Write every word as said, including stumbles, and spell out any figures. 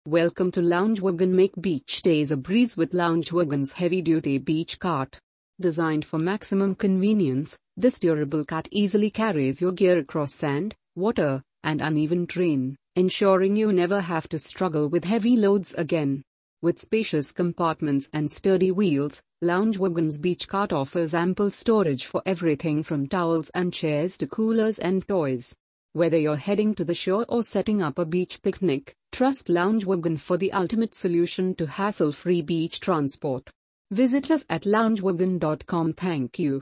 Welcome to Loungewagon. Make beach days a breeze with Loungewagon's heavy-duty beach cart. Designed for maximum convenience, this durable cart easily carries your gear across sand, water, and uneven terrain, ensuring you never have to struggle with heavy loads again. With spacious compartments and sturdy wheels, Loungewagon's beach cart offers ample storage for everything from towels and chairs to coolers and toys. Whether you're heading to the shore or setting up a beach picnic, trust Loungewagon for the ultimate solution to hassle-free beach transport. Visit us at loungewagon dot com. Thank you.